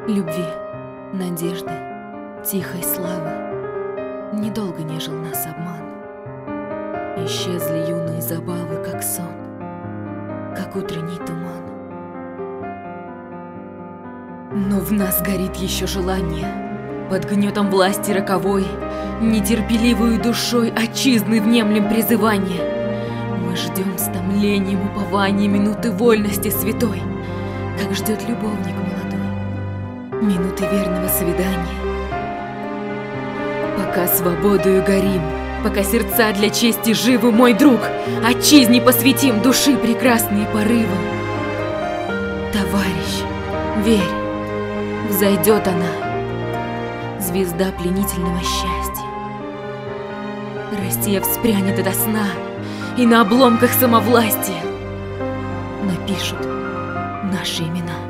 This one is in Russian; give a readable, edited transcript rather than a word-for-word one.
Любви, надежды, тихой славы. Недолго нежил нас обман. Исчезли юные забавы, как сон, как утренний туман. Но в нас горит еще желание. Под гнетом власти роковой, нетерпеливую душой отчизны внемлем призывание. Мы ждем с томлением упования минуты вольности святой, как ждет любовник молодой, минуты верного свидания. Пока свободою горим, пока сердца для чести живы, мой друг, отчизне посвятим души прекрасные порывы. Товарищ, верь, взойдет она, звезда пленительного счастья. Россия вспрянет ото сна, и на обломках самовластия напишут наши имена.